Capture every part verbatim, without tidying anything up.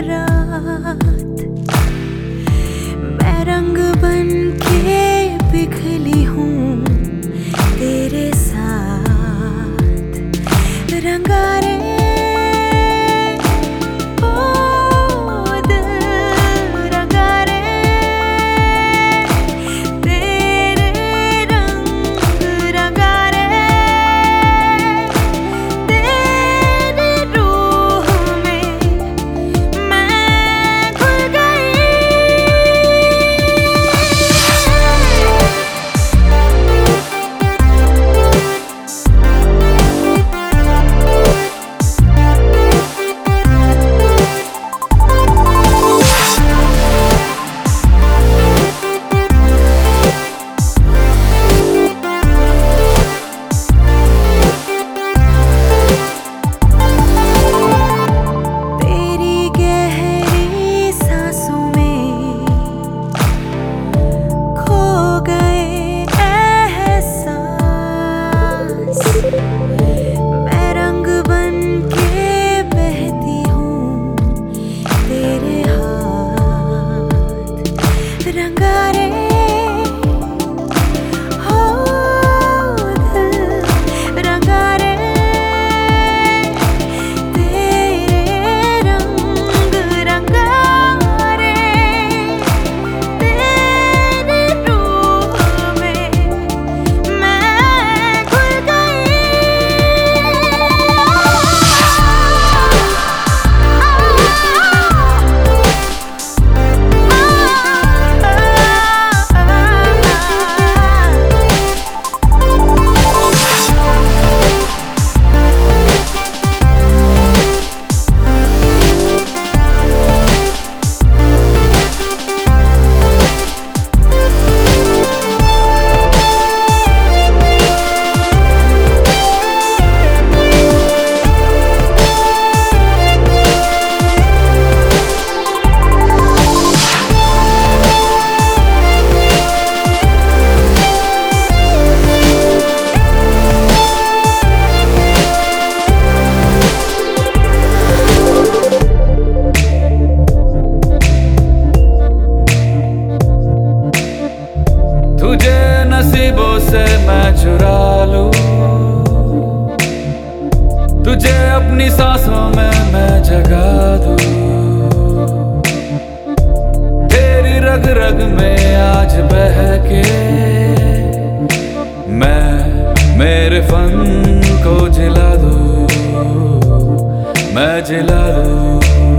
रात मैं रंग बन के पिघली हूँ तेरे साथ रंगारे नसीबों से मैं चुरा लूं तुझे अपनी सांसों में मैं जगा दूं तेरी रग रग में आज बह के मैं मेरे फन को जिला दूं मैं जिला दूं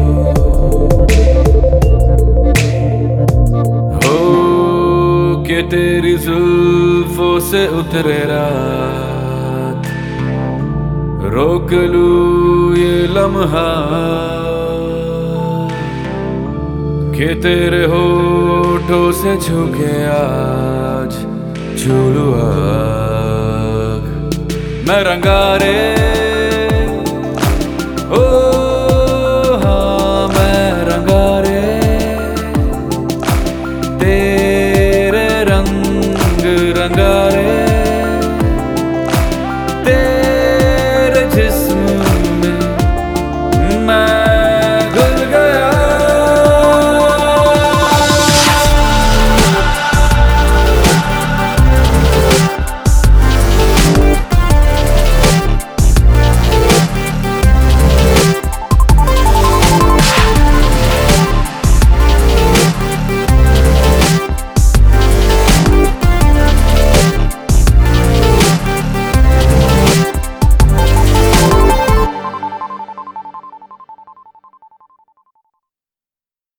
के तेरी जुल्फों से उतरे रात रोक लूं ये लम्हा के तेरे होठों से झुके आज झूलू आग मैं रंगारे